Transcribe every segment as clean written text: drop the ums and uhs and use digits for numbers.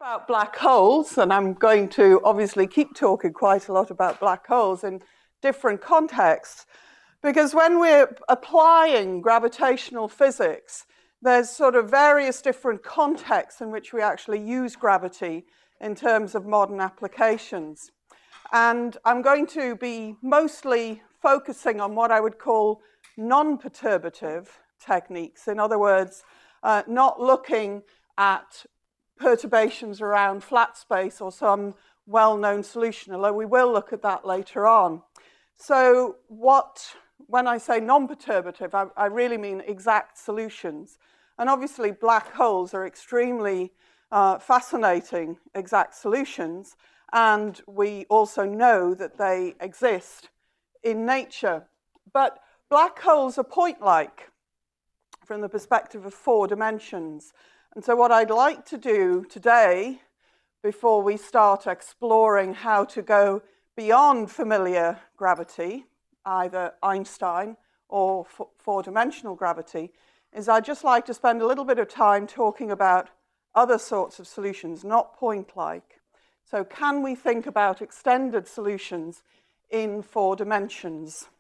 About black holes, and I'm going to obviously keep talking quite a lot about black holes in different contexts, because when we're applying gravitational physics, there's sort of various different contexts in which we actually use gravity in terms of modern applications. And I'm going to be mostly focusing on what I would call non-perturbative techniques. In other words, not looking at perturbations around flat space or some well-known solution, although we will look at that later on. So when I say non-perturbative, I really mean exact solutions. And obviously black holes are extremely fascinating exact solutions, and we also know that they exist in nature. But black holes are point-like from the perspective of 4 dimensions. And so what I'd like to do today, before we start exploring how to go beyond familiar gravity, either Einstein or 4-dimensional gravity, is I'd just like to spend a little bit of time talking about other sorts of solutions, not point-like. So can we think about extended solutions in 4 dimensions?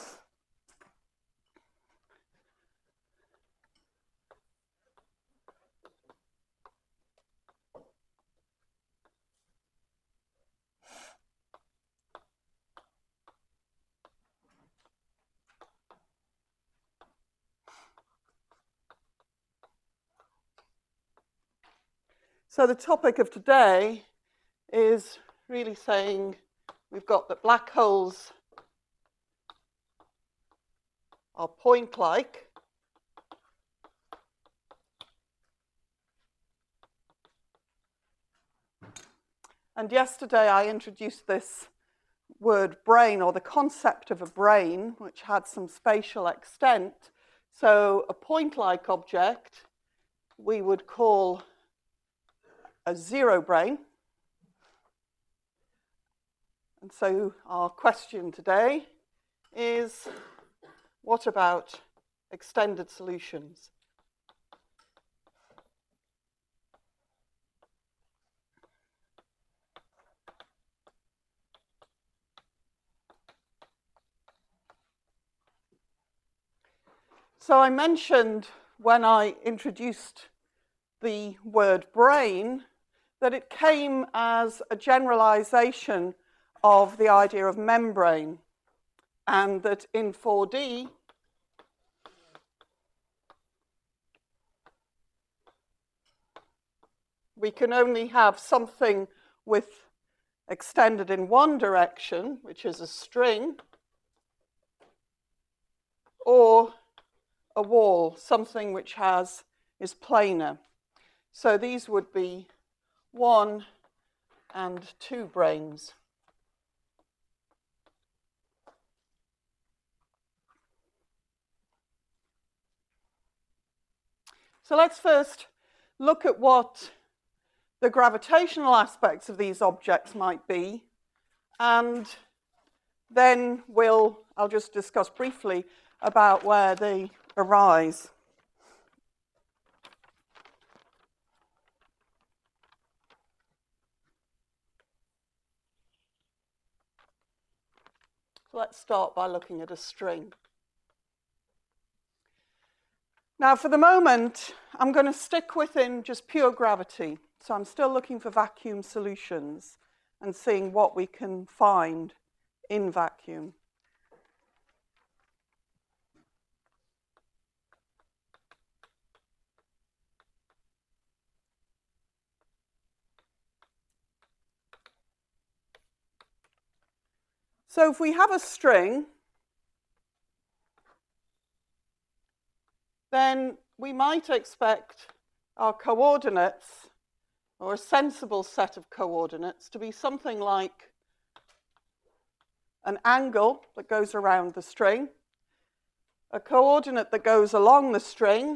So the topic of today is really saying we've got that black holes are point-like, and yesterday I introduced this word brane, or the concept of a brane, which had some spatial extent. So a point-like object we would call a zero brane. And so our question today is, what about extended solutions? So I mentioned when I introduced the word brane that it came as a generalization of the idea of membrane, and that in 4D we can only have something with extended in one direction, which is a string, or a wall, something which is planar. So these would be 1 and 2 branes. So let's first look at what the gravitational aspects of these objects might be, and then I'll just discuss briefly about where they arise. So let's start by looking at a string. Now, for the moment, I'm going to stick within just pure gravity. So I'm still looking for vacuum solutions and seeing what we can find in vacuum. So if we have a string, then we might expect our coordinates, or a sensible set of coordinates, to be something like an angle that goes around the string, a coordinate that goes along the string,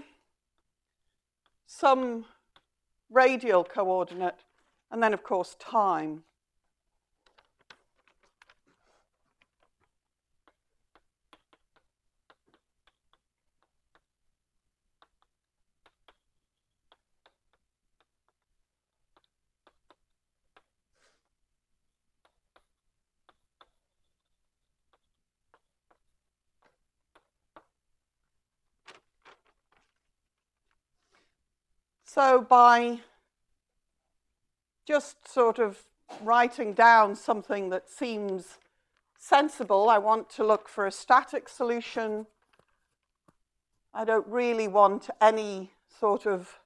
some radial coordinate, and then, of course, time. So by just sort of writing down something that seems sensible, I want to look for a static solution. I don't really want any sort of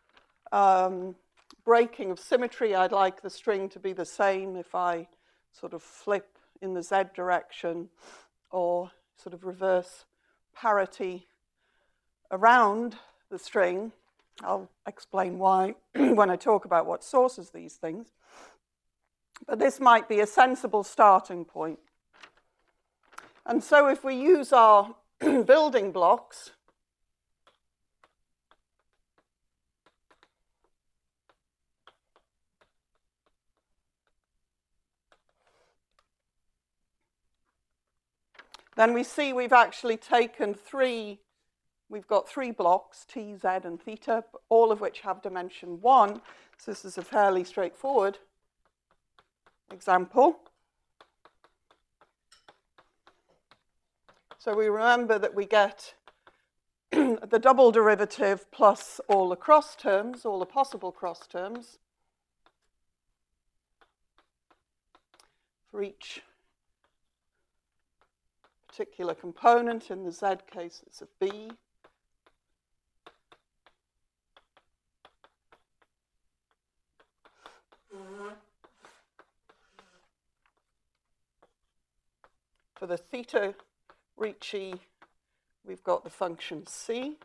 breaking of symmetry. I'd like the string to be the same if I sort of flip in the z direction or sort of reverse parity around the string. I'll explain why when I talk about what sources these things. But this might be a sensible starting point. And so if we use our building blocks, then we see we've actually taken we've got three blocks, t, z, and theta, all of which have dimension 1. So this is a fairly straightforward example. So we remember that we get the double derivative plus all the cross terms, all the possible cross terms for each particular component. In the z case, it's a b. For the theta Ricci, we've got the function c.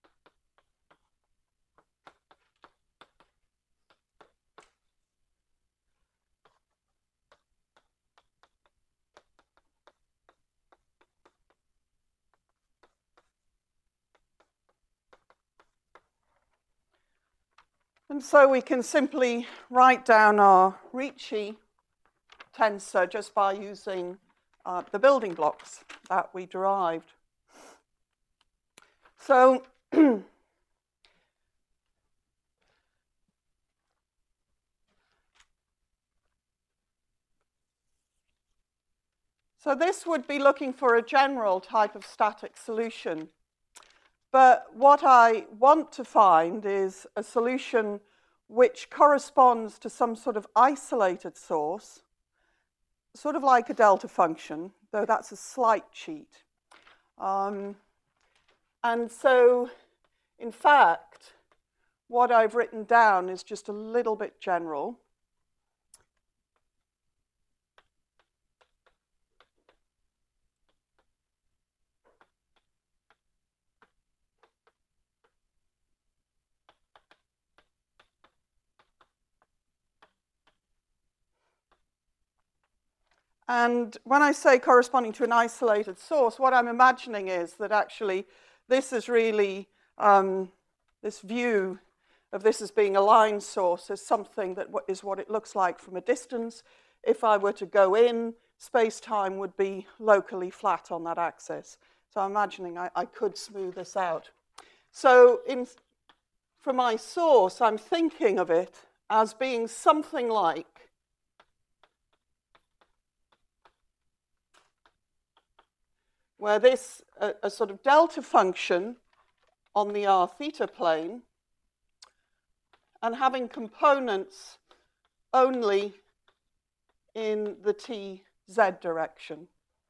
And so we can simply write down our Ricci tensor just by using the building blocks that we derived. So this would be looking for a general type of static solution. But what I want to find is a solution which corresponds to some sort of isolated source, sort of like a delta function, though that's a slight cheat. And so, in fact, what I've written down is just a little bit general. And when I say corresponding to an isolated source, what I'm imagining is that actually this is really, this view of this as being a line source is something that is what it looks like from a distance. If I were to go in, space-time would be locally flat on that axis. So I'm imagining I could smooth this out. So for my source, I'm thinking of it as being something like where this, a sort of delta function on the r theta plane, and having components only in the t z direction.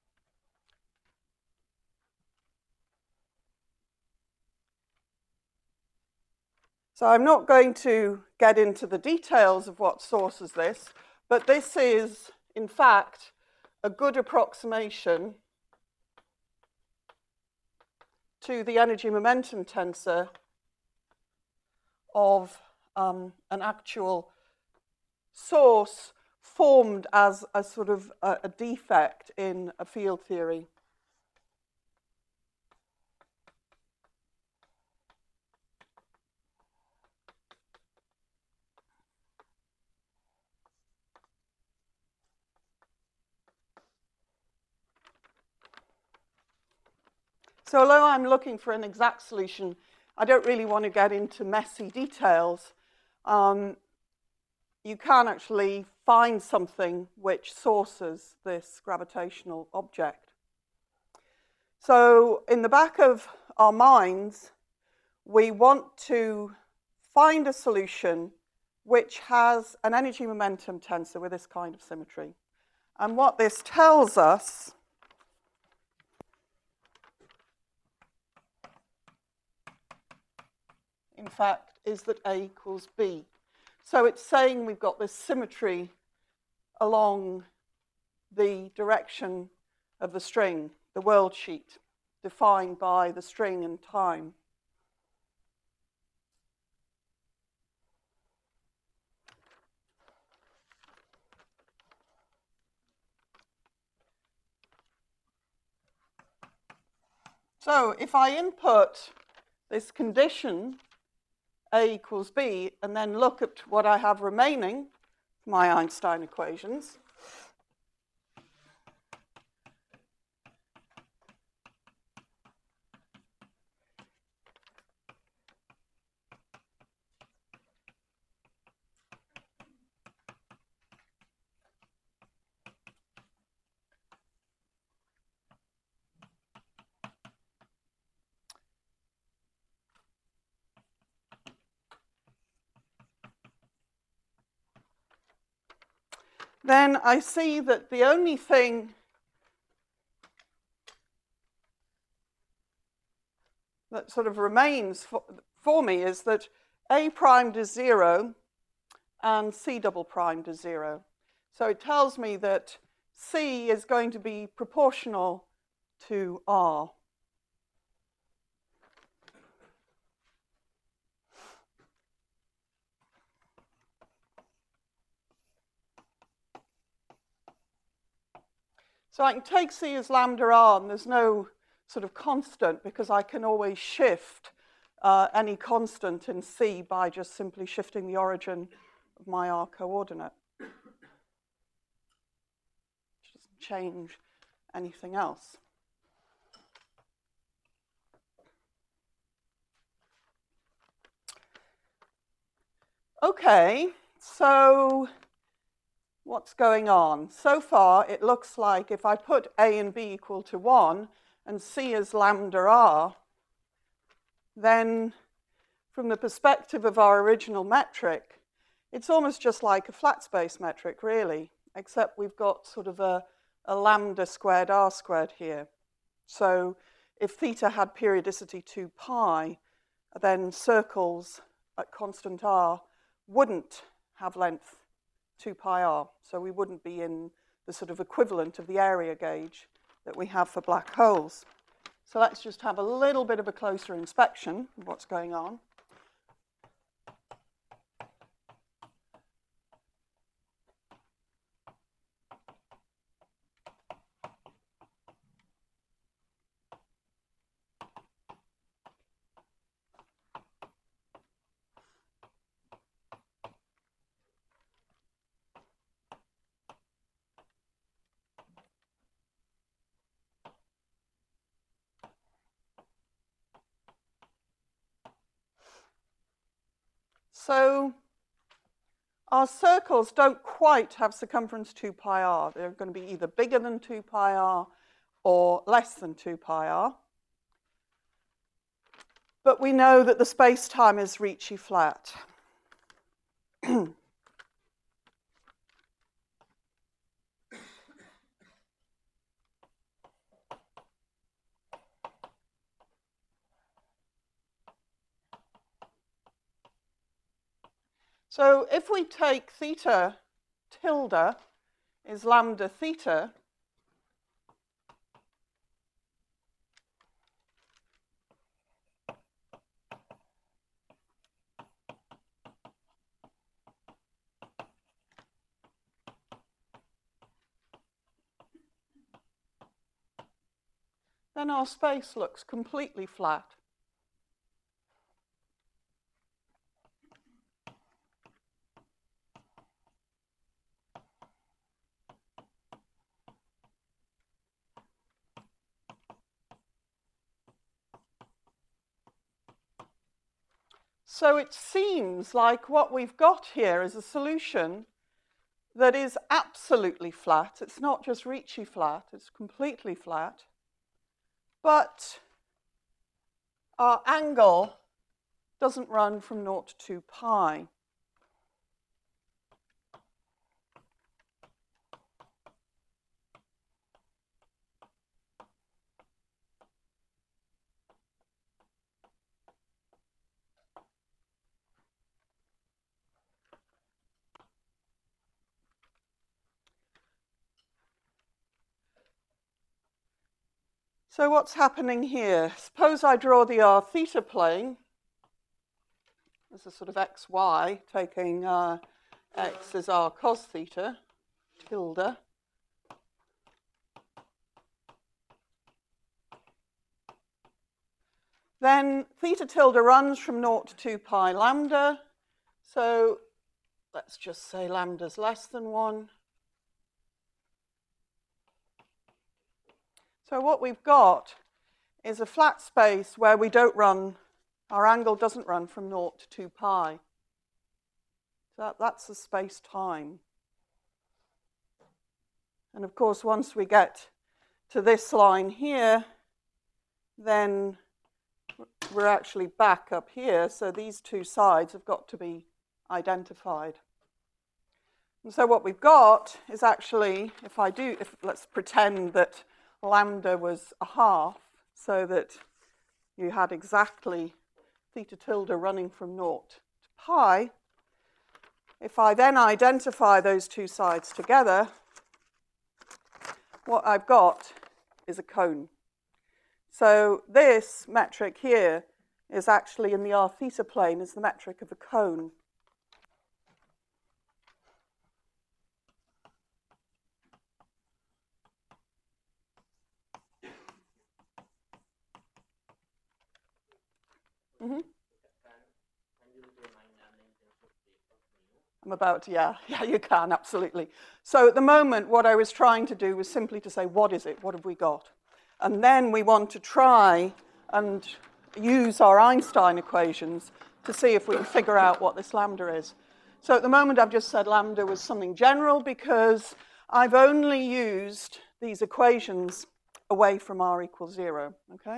So I'm not going to get into the details of what sources this, but this is, in fact, a good approximation to the energy momentum tensor of an actual source formed as a sort of a defect in a field theory. So although I'm looking for an exact solution, I don't really want to get into messy details. You can actually find something which sources this gravitational object. So in the back of our minds, we want to find a solution which has an energy momentum tensor with this kind of symmetry. And what this tells us in fact is that A equals B. So it's saying we've got this symmetry along the direction of the string, the world sheet, defined by the string and time. So if I input this condition, A equals B, and then look at what I have remaining, my Einstein equations, then I see that the only thing that sort of remains for me is that A primed is 0 and C double primed is 0. So it tells me that C is going to be proportional to R. So I can take C as lambda R, and there's no sort of constant because I can always shift any constant in C by just simply shifting the origin of my R coordinate. Which doesn't change anything else. Okay, so what's going on? So far, it looks like if I put A and B equal to 1 and C as lambda R, then from the perspective of our original metric, it's almost just like a flat space metric, really, except we've got sort of a lambda squared R squared here. So if theta had periodicity 2 pi, then circles at constant R wouldn't have length 2 pi r, so we wouldn't be in the sort of equivalent of the area gauge that we have for black holes. So let's just have a little bit of a closer inspection of what's going on. So our circles don't quite have circumference 2 pi r. They're going to be either bigger than 2 pi r or less than 2 pi r. But we know that the space-time is Ricci flat. So if we take theta tilde is lambda theta, then our space looks completely flat. So it seems like what we've got here is a solution that is absolutely flat. It's not just Ricci flat, it's completely flat. But our angle doesn't run from 0 to 2 pi. So what's happening here? Suppose I draw the r theta plane as a sort of xy, taking x as r cos theta, tilde. Then theta tilde runs from 0 to 2 pi lambda. So let's just say lambda's less than 1. So what we've got is a flat space where we don't run, our angle doesn't run from 0 to 2 pi. So that's the space-time. And of course, once we get to this line here, then we're actually back up here. So these two sides have got to be identified. And so what we've got is actually, let's pretend that lambda was a half, so that you had exactly theta tilde running from 0 to pi. If I then identify those two sides together, what I've got is a cone. So this metric here is actually in the r theta plane is the metric of a cone. Mm-hmm. I'm about to, yeah, you can, absolutely. So at the moment, what I was trying to do was simply to say, what is it? What have we got? And then we want to try and use our Einstein equations to see if we can figure out what this lambda is. So at the moment, I've just said lambda was something general because I've only used these equations away from r equals 0, okay?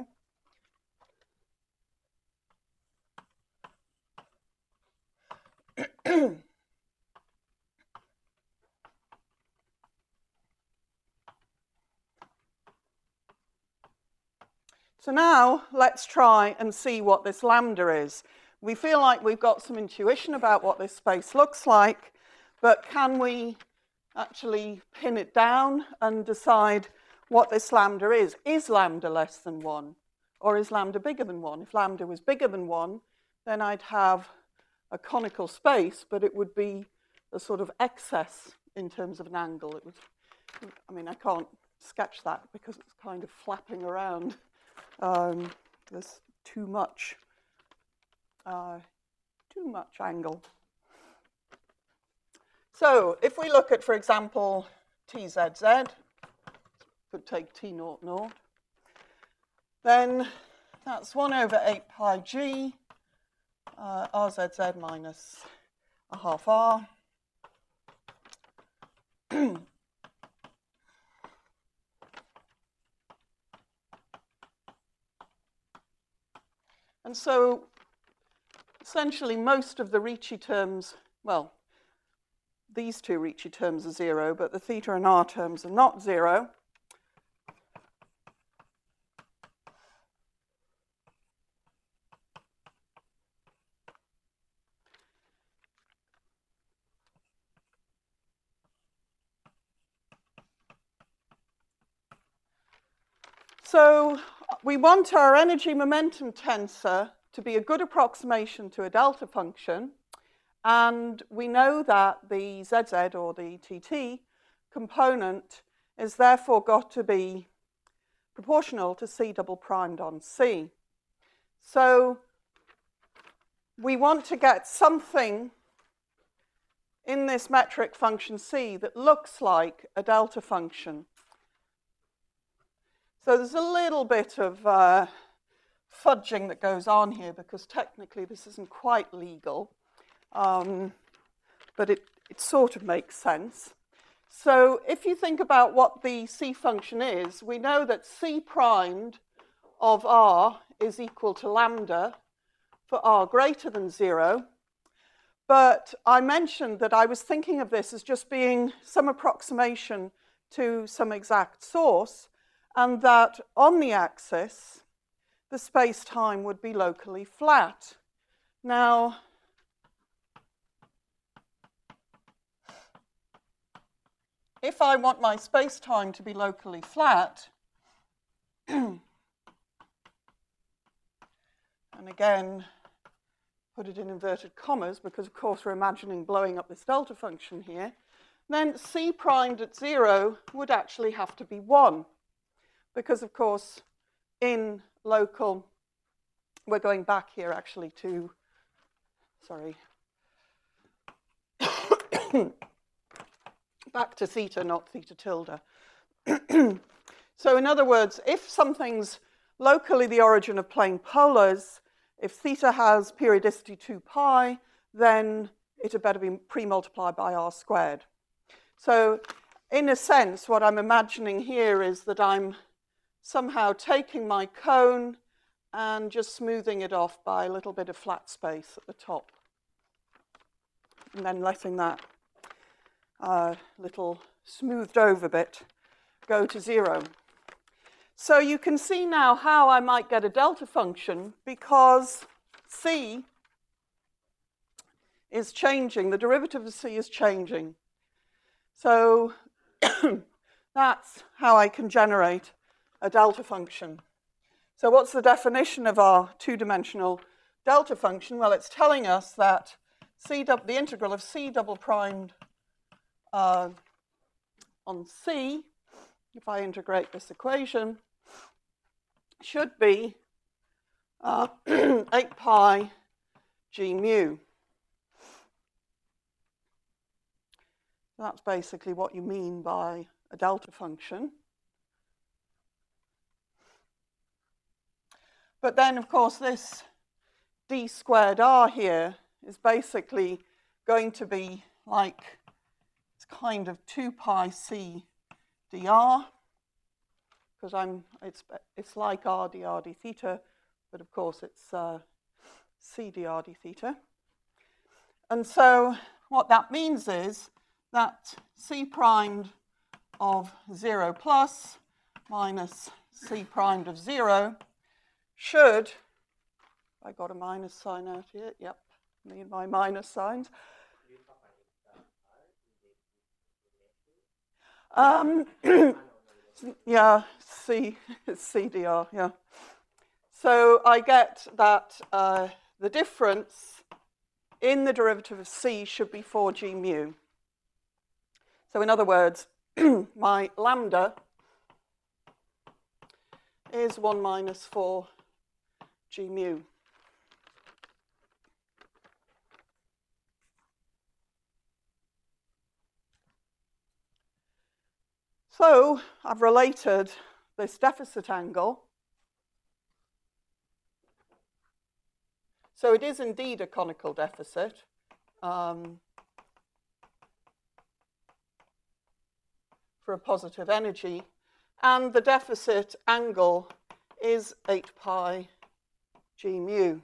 So now let's try and see what this lambda is. We feel like we've got some intuition about what this space looks like, but can we actually pin it down and decide what this lambda is? Is lambda less than 1? Or is lambda bigger than 1? If lambda was bigger than 1, then I'd have a conical space, but it would be a sort of excess in terms of an angle. I can't sketch that because it's kind of flapping around. There's too much angle. So if we look at, for example, TZZ, could take T00, then that's 1 over 8 pi g, RZZ minus a half r. And so essentially most of the Ricci terms, well, these two Ricci terms are 0, but the theta and r terms are not 0. So we want our energy momentum tensor to be a good approximation to a delta function, and we know that the ZZ or the TT component is therefore got to be proportional to C double primed on C. So we want to get something in this metric function C that looks like a delta function. So there's a little bit of fudging that goes on here because technically this isn't quite legal, but it sort of makes sense. So if you think about what the C function is, we know that C primed of R is equal to lambda for r greater than 0. But I mentioned that I was thinking of this as just being some approximation to some exact source, and that on the axis, the space-time would be locally flat. Now, if I want my space-time to be locally flat, and again, put it in inverted commas, because of course we're imagining blowing up this delta function here, then c primed at 0 would actually have to be 1. Because of course, in local, we're going back here actually to, sorry, back to theta, not theta tilde. So in other words, if something's locally the origin of plane polars, if theta has periodicity 2 pi, then it had better be pre-multiplied by r squared. So in a sense, what I'm imagining here is that I'm somehow taking my cone and just smoothing it off by a little bit of flat space at the top, and then letting that little smoothed over bit go to 0. So you can see now how I might get a delta function, because c is changing, the derivative of c is changing. So that's how I can generate a delta function. So what's the definition of our two-dimensional delta function? Well, it's telling us that the integral of c double primed on c, if I integrate this equation, should be 8 pi g mu. That's basically what you mean by a delta function. But then, of course, this d squared r here is basically going to be like, it's kind of 2 pi c dr, because it's like r dr d theta, but of course it's c dr d theta. And so what that means is that c primed of 0 plus minus c primed of 0 should, I got a minus sign out here, yep, me and my minus signs. Yeah, CDR, yeah. So I get that the difference in the derivative of c should be 4g mu. So in other words, my lambda is 1 minus 4 g mu. So I've related this deficit angle. So it is indeed a conical deficit. For a positive energy. And the deficit angle is 8 pi g mu.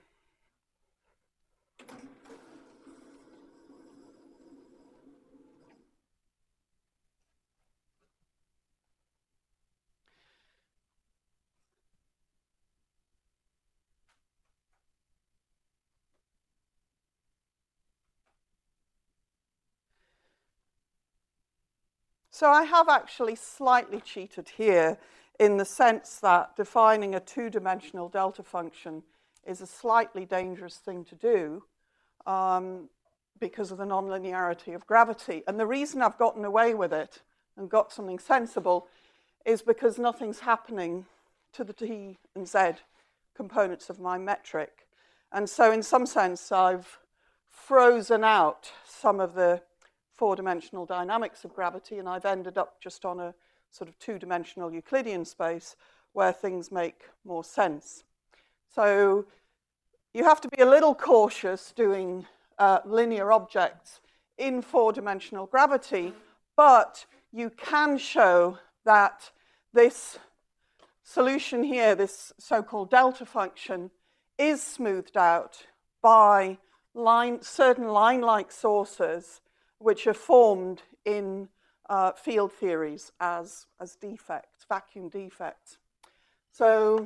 So I have actually slightly cheated here in the sense that defining a two-dimensional delta function is a slightly dangerous thing to do because of the nonlinearity of gravity. And the reason I've gotten away with it and got something sensible is because nothing's happening to the t and z components of my metric. And so in some sense, I've frozen out some of the four-dimensional dynamics of gravity, and I've ended up just on a sort of two-dimensional Euclidean space where things make more sense. So you have to be a little cautious doing linear objects in four-dimensional gravity, but you can show that this solution here, this so-called delta function, is smoothed out by certain line-like sources which are formed in field theories as defects, vacuum defects. So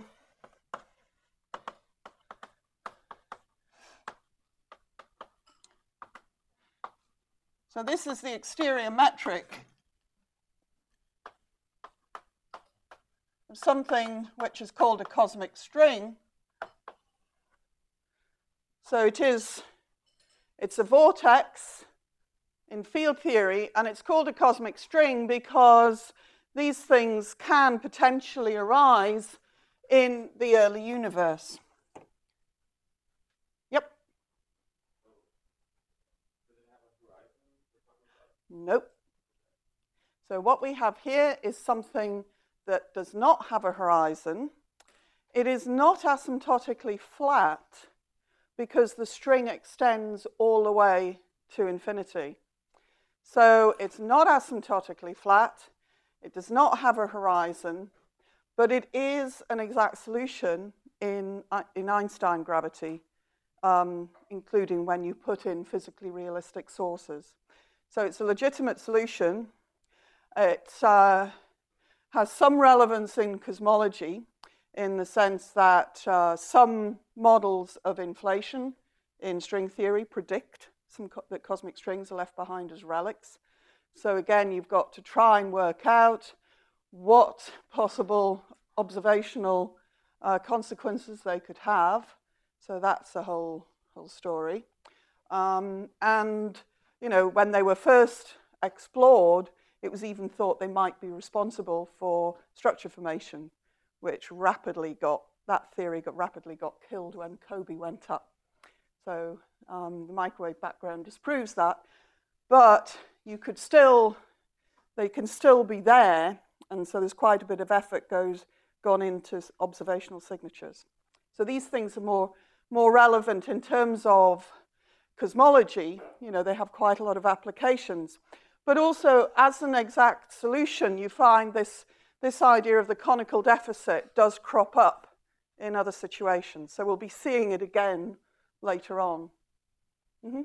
this is the exterior metric of something which is called a cosmic string. So it's a vortex in field theory, and it's called a cosmic string because these things can potentially arise in the early universe. Yep. Nope. So what we have here is something that does not have a horizon. It is not asymptotically flat because the string extends all the way to infinity. So it's not asymptotically flat, it does not have a horizon, but it is an exact solution in Einstein gravity, including when you put in physically realistic sources. So it's a legitimate solution. It has some relevance in cosmology in the sense that some models of inflation in string theory predict that cosmic strings are left behind as relics. So again, you've got to try and work out what possible observational consequences they could have. So that's the whole story. And you know, when they were first explored, it was even thought they might be responsible for structure formation, which that theory rapidly got killed when COBE went up. So the microwave background disproves that, but they can still be there, and so there's quite a bit of effort gone into observational signatures. So these things are more relevant in terms of cosmology. You know, they have quite a lot of applications, but also as an exact solution, you find this idea of the conical deficit does crop up in other situations. So we'll be seeing it again later on. Mm-hmm.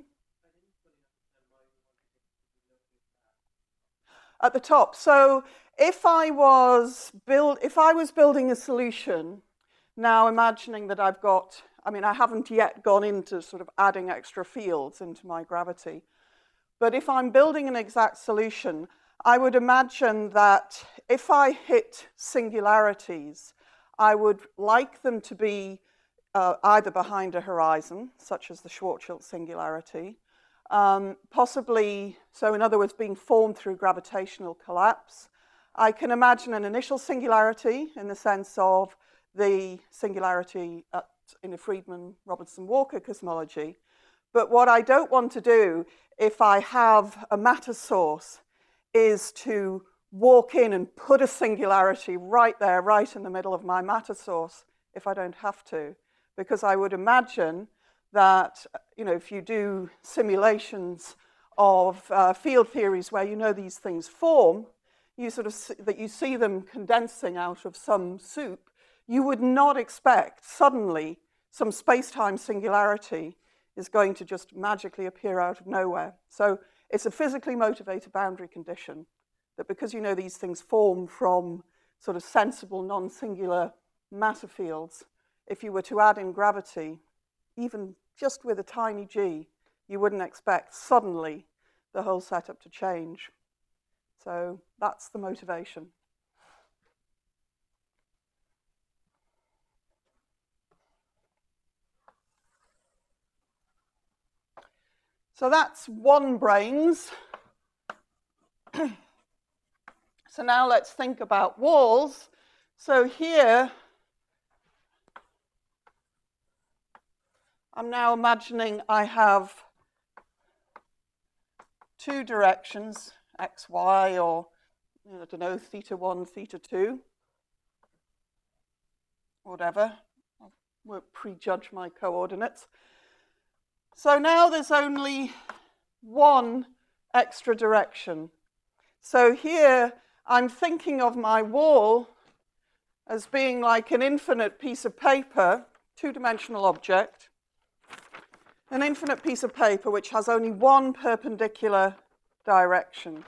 At the top. So if I was building a solution, now imagining that I haven't yet gone into sort of adding extra fields into my gravity, but if I'm building an exact solution, I would imagine that if I hit singularities, I would like them to be either behind a horizon, such as the Schwarzschild singularity, possibly, so in other words, being formed through gravitational collapse. I can imagine an initial singularity in the sense of the singularity in a Friedmann-Robertson-Walker cosmology. But what I don't want to do if I have a matter source is to walk in and put a singularity right there, right in the middle of my matter source, if I don't have to. Because I would imagine that, you know, if you do simulations of field theories where you know these things form, you see them condensing out of some soup, you would not expect suddenly some space-time singularity is going to just magically appear out of nowhere. So it's a physically motivated boundary condition that because you know these things form from sort of sensible non-singular matter fields, if you were to add in gravity, even just with a tiny g, you wouldn't expect suddenly the whole setup to change. So that's the motivation. So that's one brains. So now let's think about walls. So here, I'm now imagining I have two directions, x, y, or I don't know, theta 1, theta 2, whatever. I won't prejudge my coordinates. So now there's only one extra direction. So here I'm thinking of my wall as being like an infinite piece of paper, two-dimensional object. an infinite piece of paper which has only one perpendicular direction.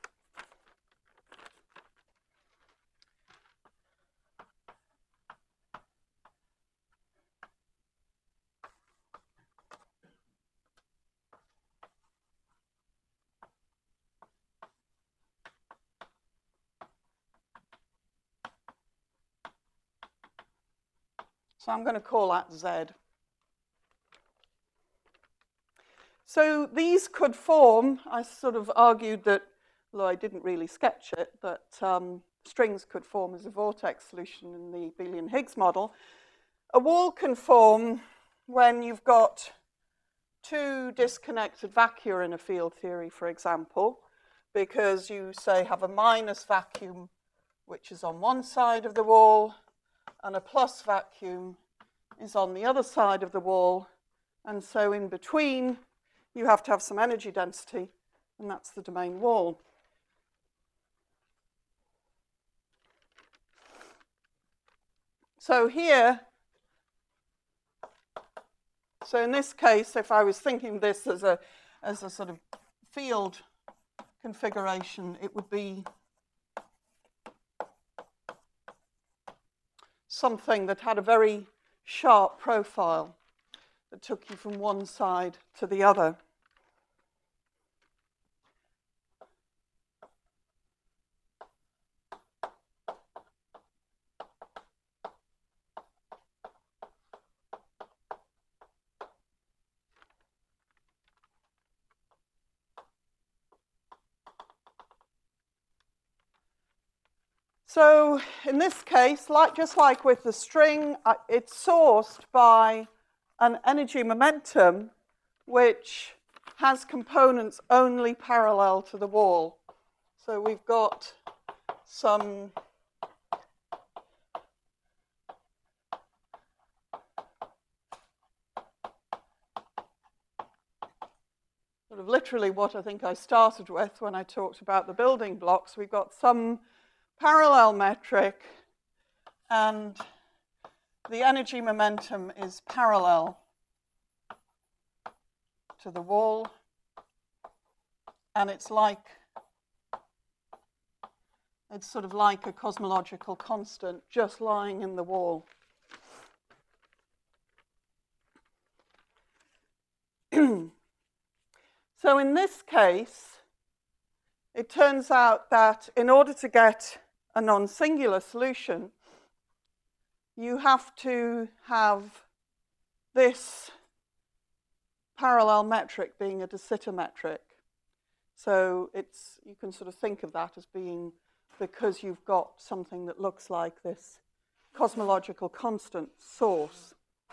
So I'm going to call that Z. So these could form, I sort of argued that, although I didn't really sketch it, that strings could form as a vortex solution in the Abelian-Higgs model. A wall can form when you've got two disconnected vacua in a field theory, for example, because you, say, have a minus vacuum which is on one side of the wall, and a plus vacuum is on the other side of the wall, and so in between you have to have some energy density, and that's the domain wall. So here, so in this case, if I was thinking this as a sort of field configuration, it would be something that had a very sharp profile that took you from one side to the other. So in this case, just like with the string, it's sourced by an energy momentum which has components only parallel to the wall. So we've got some sort of literally what I think I started with when I talked about the building blocks. We've got some parallel metric, and the energy momentum is parallel to the wall, and it's sort of like a cosmological constant just lying in the wall. So in this case, it turns out that in order to get a non-singular solution, you have to have this parallel metric being a de Sitter metric. So you can sort of think of that as being because you've got something that looks like this cosmological constant source.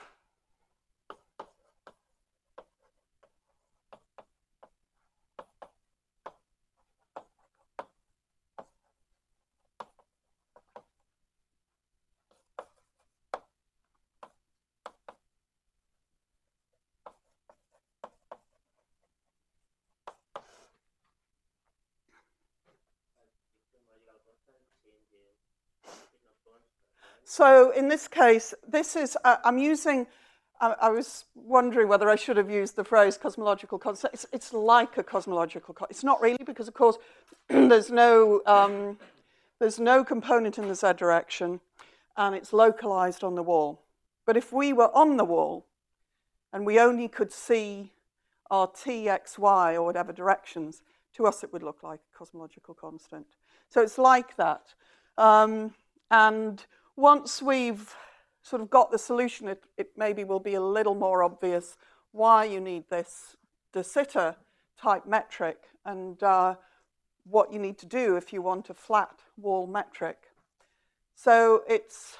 So in this case, this is, I'm using, I was wondering whether I should have used the phrase cosmological constant. It's like a cosmological constant. It's not really, because of course there's no component in the z direction, and it's localized on the wall. But if we were on the wall and we only could see our t, x, y, or whatever directions, to us it would look like a cosmological constant. So it's like that. And once we've sort of got the solution, it maybe will be a little more obvious why you need this de Sitter type metric and what you need to do if you want a flat wall metric. So it's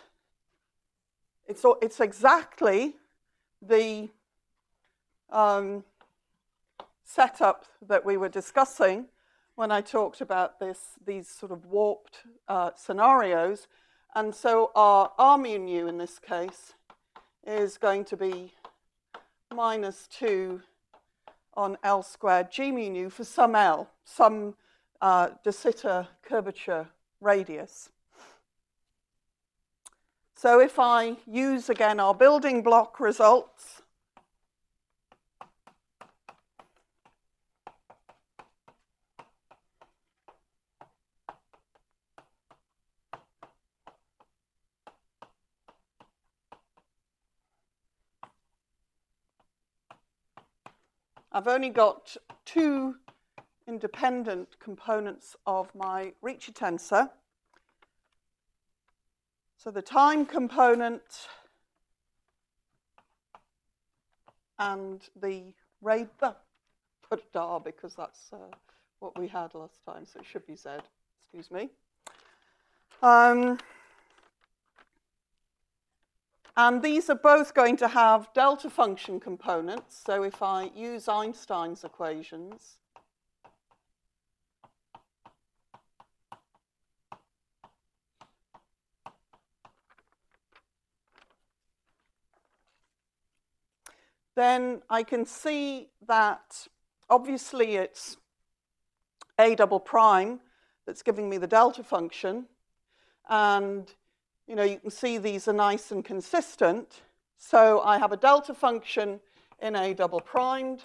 exactly the setup that we were discussing when I talked about these sort of warped scenarios. And so our R mu nu in this case is going to be minus 2 on L squared G mu nu for some L, some de Sitter curvature radius. So if I use again our building block results, I've only got two independent components of my Ricci tensor. So the time component and the radii, put dar because that's what we had last time, so it should be Z, excuse me. And these are both going to have delta function components. So if I use Einstein's equations, then I can see that obviously it's A double prime that's giving me the delta function. And you can see these are nice and consistent. So I have a delta function in A double primed.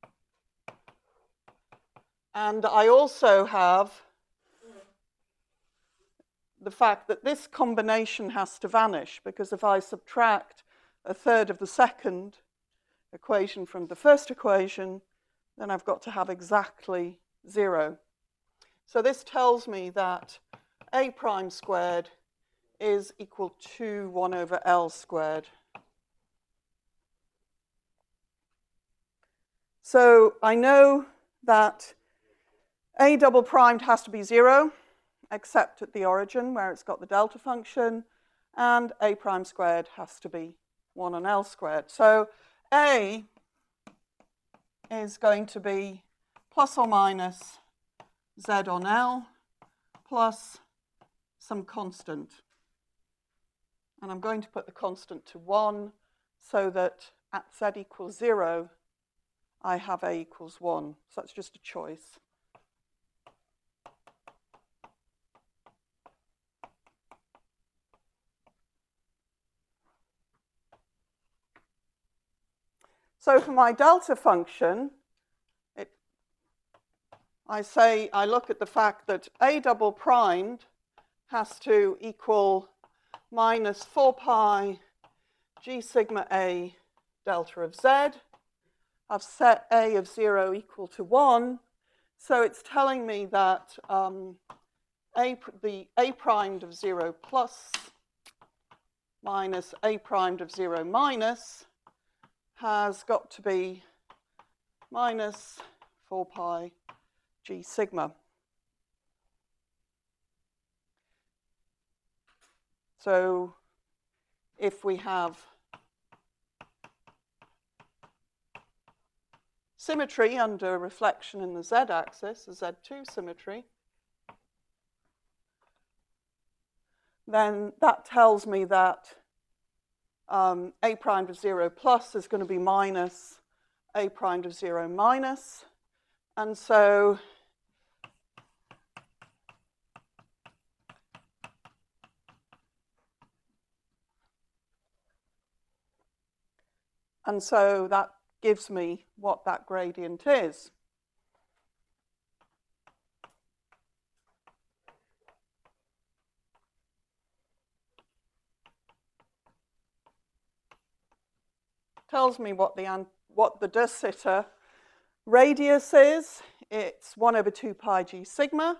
And I also have the fact that this combination has to vanish, because if I subtract a third of the second equation from the first equation, then I've got to have exactly 0. So this tells me that A prime squared is equal to 1 over L squared. So I know that A double primed has to be 0, except at the origin where it's got the delta function, and A prime squared has to be 1 on L squared. So A is going to be plus or minus Z on L plus some constant. And I'm going to put the constant to 1 so that at Z equals 0, I have A equals 1. So that's just a choice. So for my delta function, I look at the fact that A double primed has to equal minus 4 pi g sigma A delta of Z. I've set A of 0 equal to 1. So it's telling me that the A primed of 0 plus minus A primed of 0 minus has got to be minus 4 pi g sigma. So if we have symmetry under reflection in the z-axis, the Z2 symmetry, then that tells me that A primed of 0 plus is going to be minus A primed of 0 minus. And so that gives me what that gradient is. Tells me what the de Sitter radius is. It's 1 over 2 pi g sigma.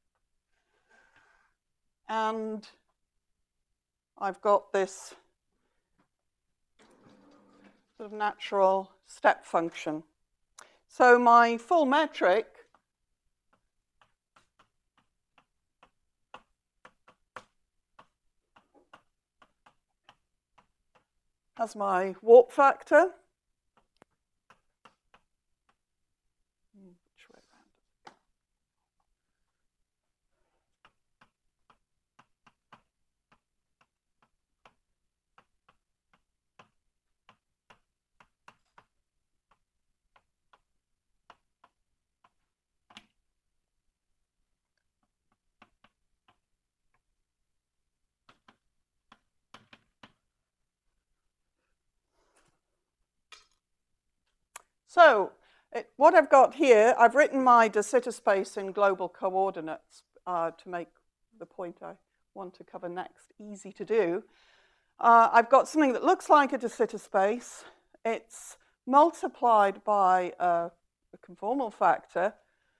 And I've got this sort of natural step function. So my full metric has my warp factor. Which way around does it go? So what I've got here, I've written my de Sitter space in global coordinates to make the point I want to cover next easy to do. I've got something that looks like a de Sitter space. It's multiplied by a conformal factor,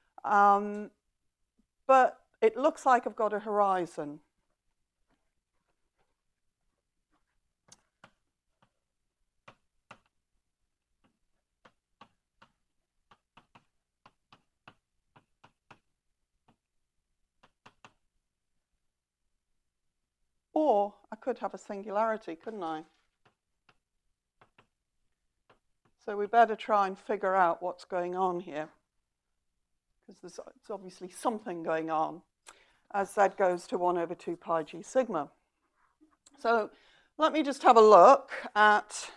but it looks like I've got a horizon. Or I could have a singularity, couldn't I? So we better try and figure out what's going on here, because there's obviously something going on as z goes to 1 over 2 pi g sigma. So let me just have a look at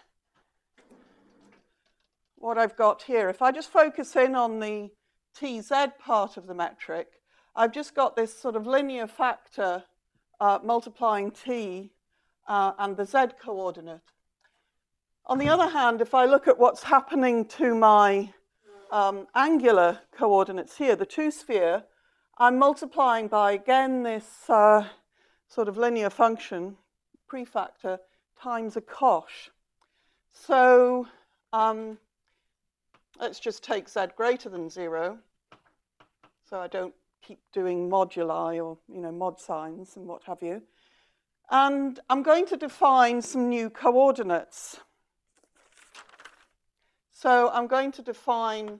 what I've got here. If I just focus in on the tz part of the metric, I've just got this sort of linear factor multiplying t and the z coordinate. On the other hand, if I look at what's happening to my angular coordinates here, the 2-sphere, I'm multiplying by, again, this sort of linear function, prefactor, times a cosh. So let's just take z greater than 0, so I don't keep doing moduli or mod signs and what have you. And I'm going to define some new coordinates. So I'm going to define,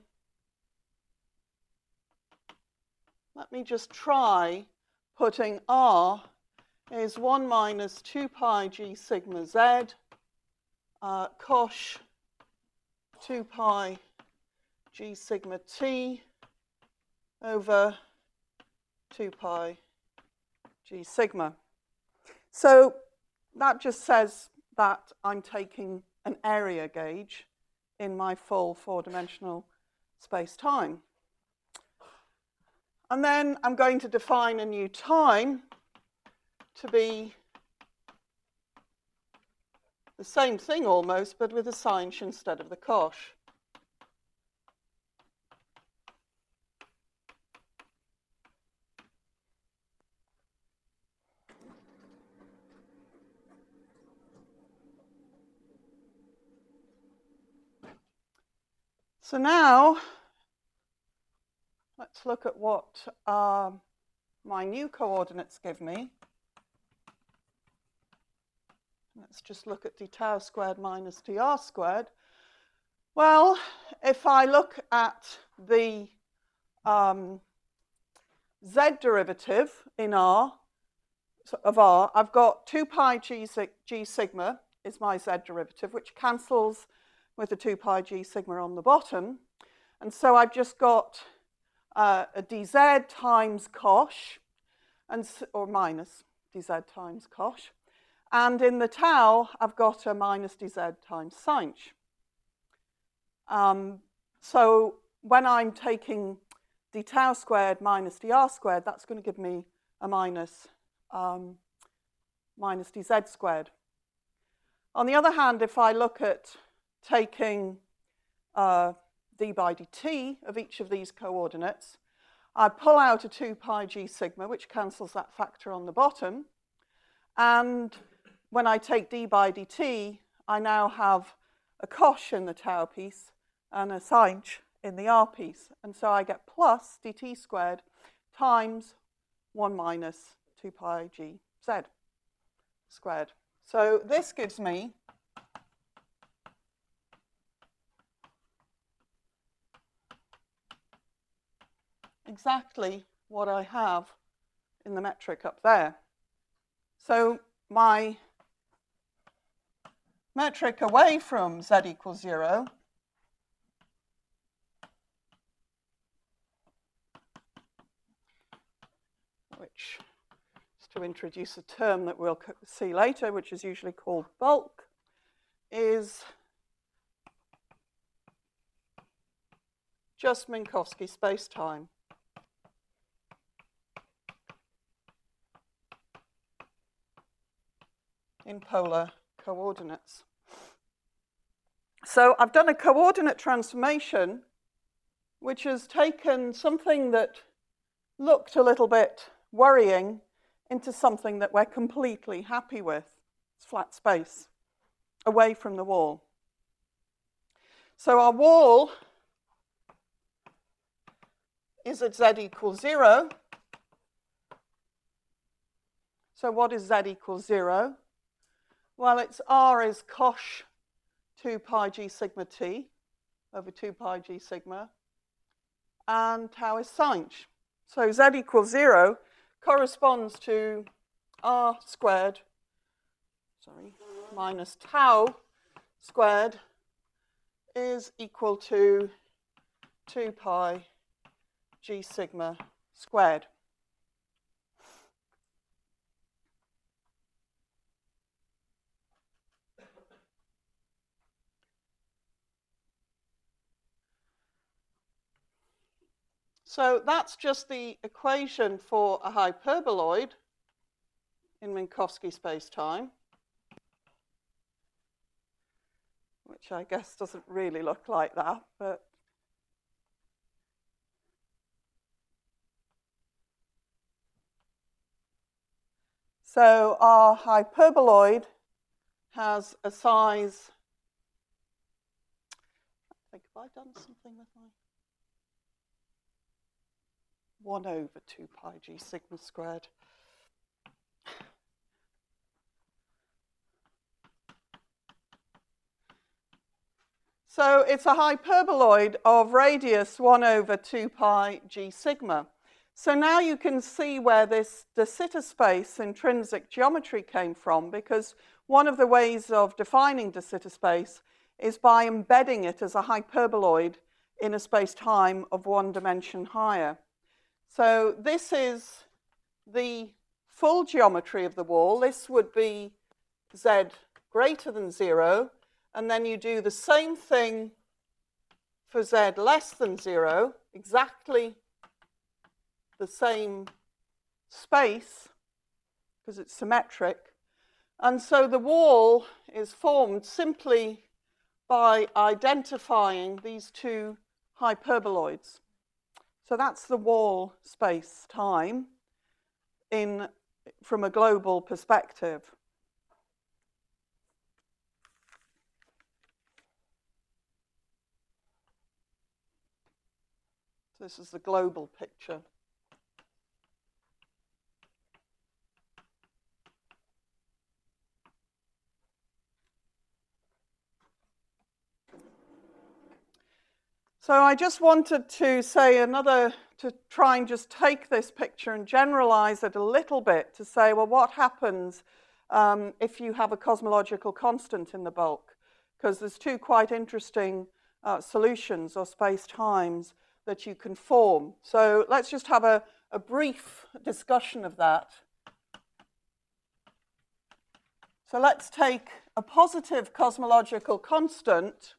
let me just try putting r is 1 minus 2 pi g sigma z cosh 2 pi g sigma t over 2 pi g sigma. So that just says that I'm taking an area gauge in my full 4-dimensional space-time. And then I'm going to define a new time to be the same thing almost, but with a sinh instead of the cosh. So now, let's look at what my new coordinates give me. Let's just look at d tau squared minus dr squared. Well, if I look at the z derivative in r, of r, I've got 2 pi g sigma is my z derivative, which cancels with the 2 pi g sigma on the bottom. And so I've just got a dz times cosh, or minus dz times cosh. And in the tau, I've got a minus dz times sinh. So when I'm taking d tau squared minus dr squared, that's going to give me a minus dz squared. On the other hand, if I look at taking d by dt of each of these coordinates, I pull out a 2 pi g sigma, which cancels that factor on the bottom. And when I take d by dt, I now have a cosh in the tau piece and a sinh in the r piece. And so I get plus dt squared times 1 minus 2 pi g z squared. So this gives me exactly what I have in the metric up there. So my metric away from z equals 0 which is to introduce a term that we'll see later, which is usually called bulk, is just Minkowski space-time. In polar coordinates. So I've done a coordinate transformation which has taken something that looked a little bit worrying into something that we're completely happy with. It's flat space, away from the wall. So our wall is at z equals 0. So what is z equals 0? Well, it's r is cosh 2 pi g sigma t over 2 pi g sigma, and tau is sinh. So z equals 0 corresponds to r squared, minus tau squared is equal to 2 pi g sigma squared. So that's just the equation for a hyperboloid in Minkowski space-time, which I guess doesn't really look like that, but so our hyperboloid has a size, I think, have I done something with my 1 over 2 pi g sigma squared? So it's a hyperboloid of radius 1 over 2 pi g sigma. So now you can see where this de Sitter space intrinsic geometry came from, because one of the ways of defining de Sitter space is by embedding it as a hyperboloid in a space-time of one dimension higher. So this is the full geometry of the wall. This would be z greater than 0. And then you do the same thing for z less than 0, exactly the same space, because it's symmetric. And so the wall is formed simply by identifying these two hyperboloids. So that's the wall space-time from a global perspective. This is the global picture. So I just wanted to say to try and just take this picture and generalize it a little bit to say, well, what happens if you have a cosmological constant in the bulk? Because there's two quite interesting solutions or space-times that you can form. So let's just have a brief discussion of that. So let's take a positive cosmological constant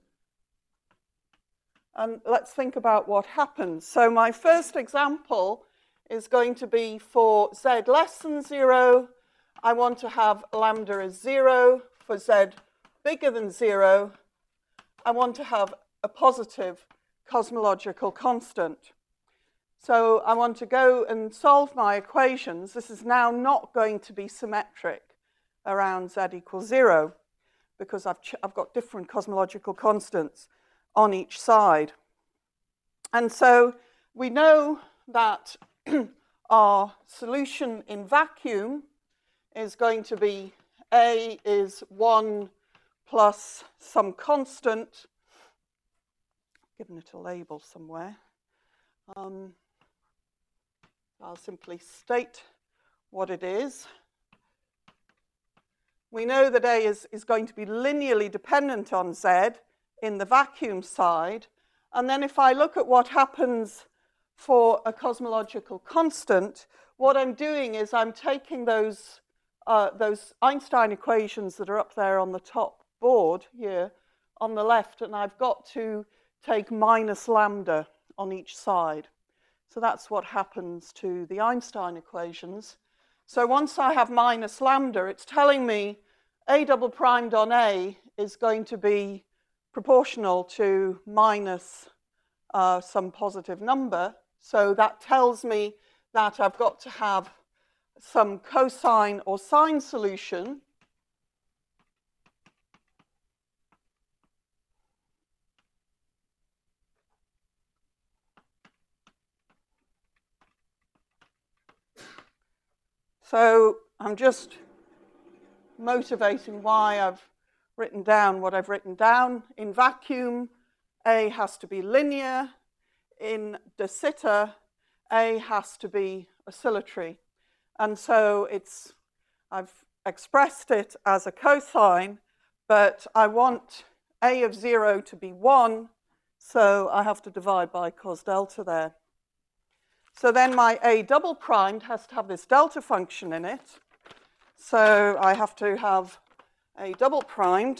and let's think about what happens. So my first example is going to be for z less than 0. I want to have lambda as 0. For z bigger than 0, I want to have a positive cosmological constant. So I want to go and solve my equations. This is now not going to be symmetric around z equals 0 because I've got different cosmological constants on each side. And so we know that our solution in vacuum is going to be A is 1 plus some constant, given it a label somewhere. I'll simply state what it is. We know that A is going to be linearly dependent on Z in the vacuum side. And then if I look at what happens for a cosmological constant, what I'm doing is I'm taking those Einstein equations that are up there on the top board here on the left, and I've got to take minus lambda on each side. So that's what happens to the Einstein equations. So once I have minus lambda, it's telling me A double primed on A is going to be proportional to minus some positive number. So that tells me that I've got to have some cosine or sine solution. So I'm just motivating why I've written down what I've written down. In vacuum, A has to be linear. In de Sitter, A has to be oscillatory. And so I've expressed it as a cosine, but I want A of 0 to be 1, so I have to divide by cos delta there. So then my A double primed has to have this delta function in it. So I have to have A double primed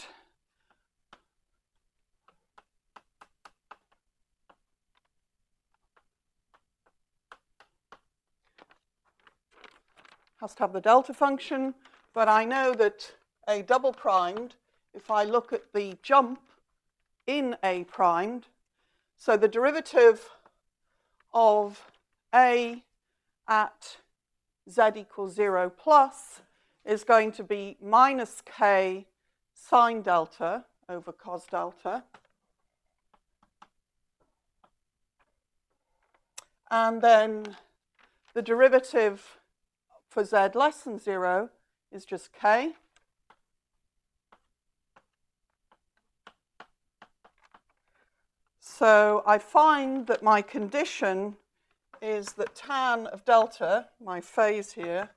has to have the delta function, but I know that A double primed, if I look at the jump in A primed, so the derivative of A at z equals 0 plus is going to be minus k sine delta over cos delta. And then the derivative for z less than 0 is just k. So I find that my condition is that tan of delta, my phase here,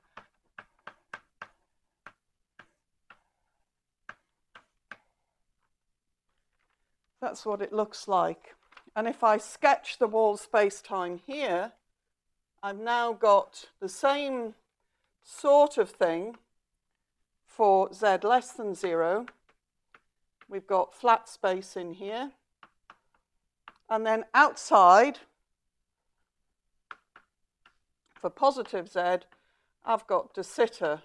that's what it looks like. And if I sketch the wall space-time here, I've now got the same sort of thing for z less than 0. We've got flat space in here. And then outside, for positive z, I've got de Sitter.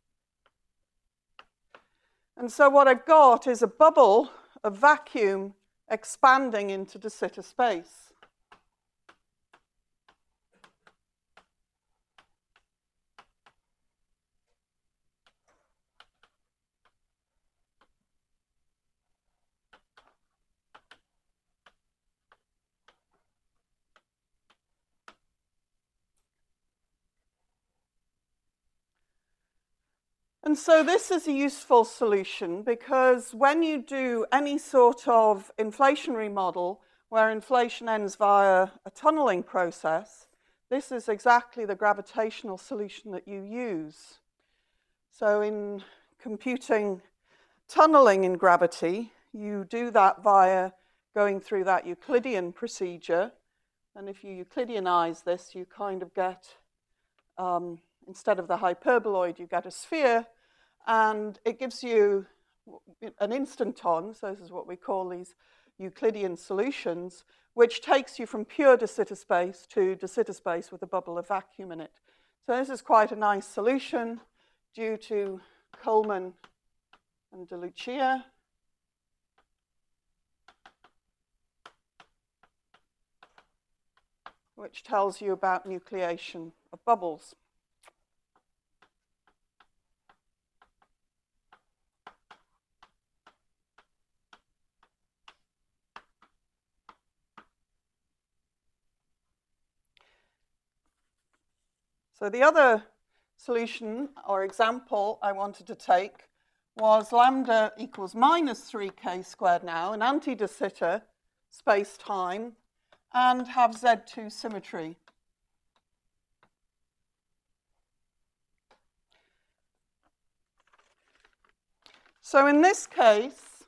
And so what I've got is a bubble of vacuum expanding into de Sitter space. And so this is a useful solution because when you do any sort of inflationary model where inflation ends via a tunneling process, this is exactly the gravitational solution that you use. So in computing tunneling in gravity, you do that via going through that Euclidean procedure. And if you Euclideanize this, you kind of get instead of the hyperboloid, you get a sphere, and it gives you an instanton, so this is what we call these Euclidean solutions, which takes you from pure de Sitter space to de Sitter space with a bubble of vacuum in it. So this is quite a nice solution due to Coleman and De Lucia. Which tells you about nucleation of bubbles. So the other solution or example I wanted to take was lambda equals minus 3k squared now, an anti-de Sitter space-time, and have Z2 symmetry. So in this case,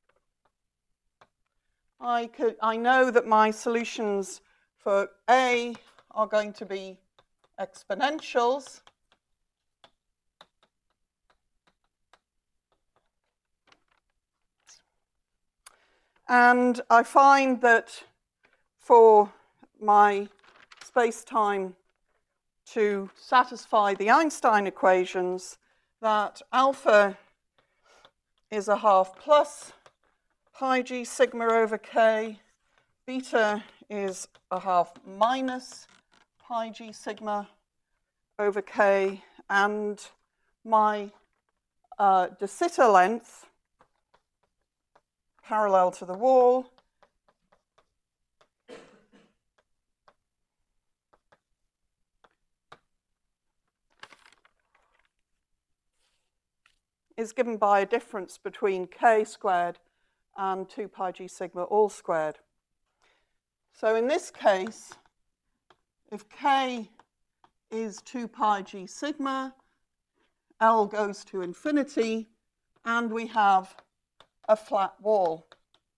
I know that my solutions for A are going to be exponentials. And I find that for my space-time to satisfy the Einstein equations, that alpha is a half plus pi g sigma over k, beta is a half minus pi g sigma over k, and my de Sitter length parallel to the wall is given by a difference between k squared and 2 pi g sigma all squared. So in this case, if k is 2 pi g sigma, L goes to infinity, and we have a flat wall.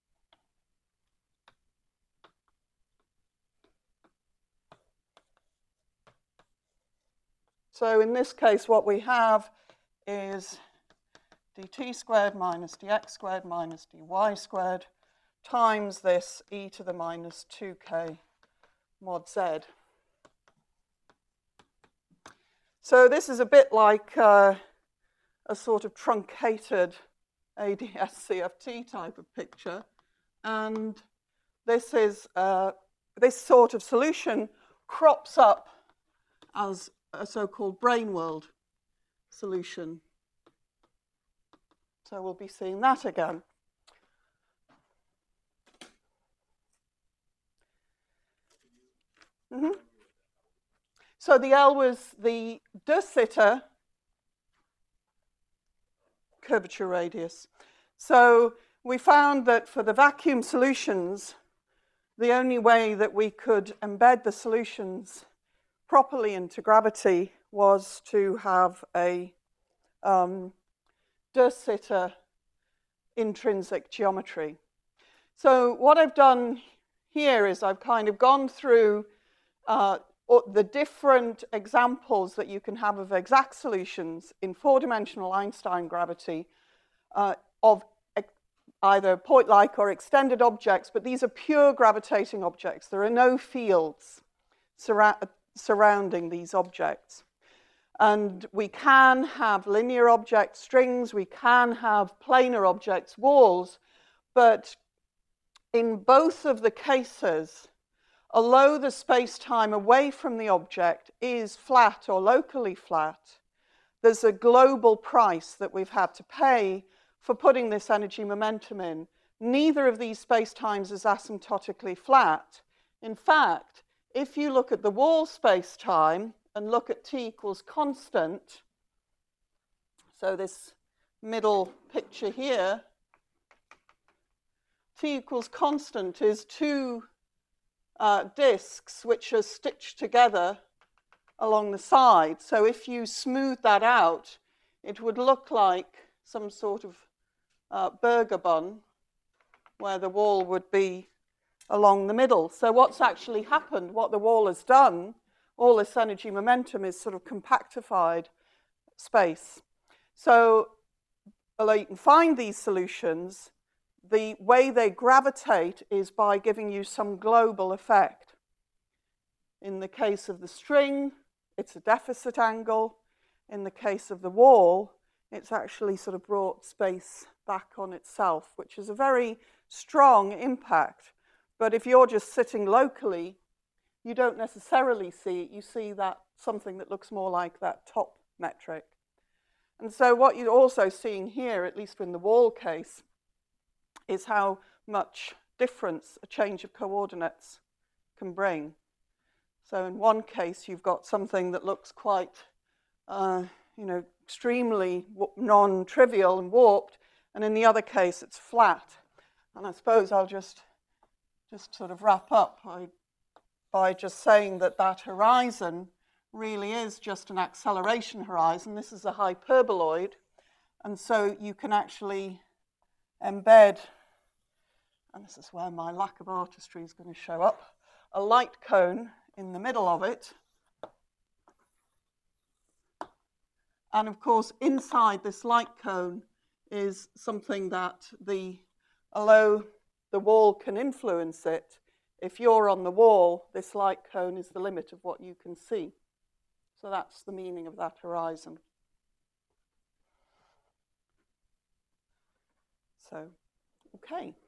So in this case, what we have is dt squared minus dx squared minus dy squared times this e to the minus 2k mod z. So this is a bit like a sort of truncated ADS-CFT type of picture. And this is this sort of solution crops up as a so-called brane world solution. So we'll be seeing that again. So the L was the de Sitter curvature radius. So we found that for the vacuum solutions, the only way that we could embed the solutions properly into gravity was to have a de Sitter intrinsic geometry. So what I've done here is I've kind of gone through the different examples that you can have of exact solutions in four-dimensional Einstein gravity of either point-like or extended objects, but these are pure gravitating objects. There are no fields surrounding these objects. And we can have linear objects, strings, we can have planar objects, walls, but in both of the cases, although the space-time away from the object is flat or locally flat, there's a global price that we've had to pay for putting this energy momentum in. Neither of these space-times is asymptotically flat. In fact, if you look at the wall space-time and look at t equals constant, so this middle picture here, t equals constant is two disks which are stitched together along the side. So if you smooth that out, it would look like some sort of burger bun where the wall would be along the middle. So what's actually happened, what the wall has done, all this energy momentum is sort of compactified space. So although you can find these solutions, the way they gravitate is by giving you some global effect. In the case of the string, it's a deficit angle. In the case of the wall, it's actually sort of brought space back on itself, which is a very strong impact. But if you're just sitting locally, you don't necessarily see it. You see that something that looks more like that top metric. And so what you're also seeing here, at least in the wall case, is how much difference a change of coordinates can bring. So in one case, you've got something that looks quite, extremely non-trivial and warped, and in the other case, it's flat. And I suppose I'll just sort of wrap up by just saying that that horizon really is just an acceleration horizon. This is a hyperboloid, and so you can actually embed, and this is where my lack of artistry is going to show up, a light cone in the middle of it. And of course, inside this light cone is something that although the wall can influence it, if you're on the wall, this light cone is the limit of what you can see. So that's the meaning of that horizon. So, okay.